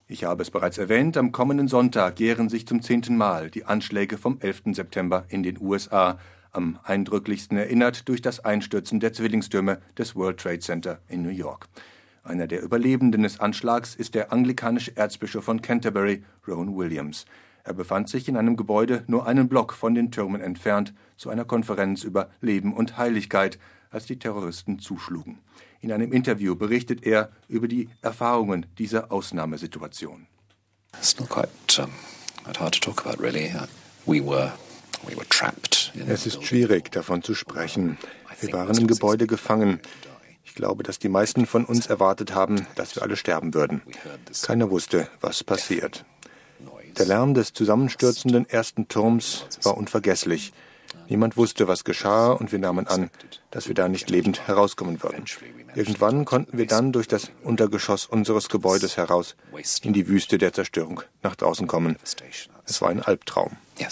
Ich habe es bereits erwähnt, am kommenden Sonntag jähren sich zum 10. Mal die Anschläge vom 11. September in den USA, am eindrücklichsten erinnert durch das Einstürzen der Zwillingstürme des World Trade Center in New York. Einer der Überlebenden des Anschlags ist der anglikanische Erzbischof von Canterbury, Rowan Williams. Er befand sich in einem Gebäude nur einen Block von den Türmen entfernt zu einer Konferenz über Leben und Heiligkeit, als die Terroristen zuschlugen. In einem Interview berichtet er über die Erfahrungen dieser Ausnahmesituation. It's not quite hard to talk about, really. We were trapped. Es ist schwierig, davon zu sprechen. Wir waren im Gebäude gefangen. Ich glaube, dass die meisten von uns erwartet haben, dass wir alle sterben würden. Keiner wusste, was passiert. Der Lärm des zusammenstürzenden ersten Turms war unvergesslich. Niemand wusste, was geschah, und wir nahmen an, dass wir da nicht lebend herauskommen würden. Irgendwann konnten wir dann durch das Untergeschoss unseres Gebäudes heraus in die Wüste der Zerstörung nach draußen kommen. Es war ein Albtraum.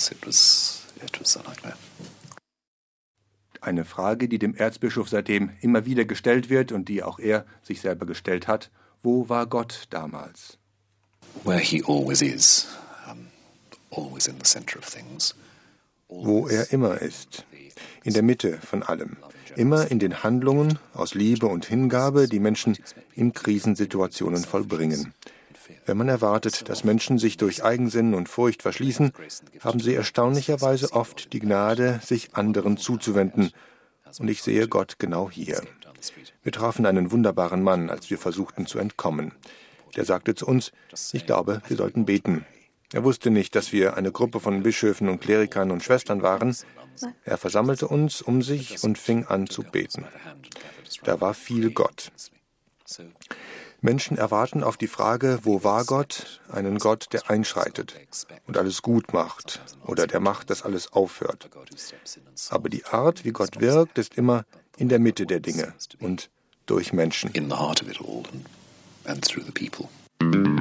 Eine Frage, die dem Erzbischof seitdem immer wieder gestellt wird und die auch er sich selber gestellt hat: Wo war Gott damals? Where he always is, always in the center of things. Wo er immer ist, in der Mitte von allem, immer in den Handlungen aus Liebe und Hingabe, die Menschen in Krisensituationen vollbringen. Wenn man erwartet, dass Menschen sich durch Eigensinn und Furcht verschließen, haben sie erstaunlicherweise oft die Gnade, sich anderen zuzuwenden. Und ich sehe Gott genau hier. Wir trafen einen wunderbaren Mann, als wir versuchten zu entkommen. Der sagte zu uns: Ich glaube, wir sollten beten. Er wusste nicht, dass wir eine Gruppe von Bischöfen und Klerikern und Schwestern waren. Er versammelte uns um sich und fing an zu beten. Da war viel Gott. Menschen erwarten auf die Frage, wo war Gott, einen Gott, der einschreitet und alles gut macht oder der macht, dass alles aufhört. Aber die Art, wie Gott wirkt, ist immer in der Mitte der Dinge und durch Menschen. In the heart of it all and through the people.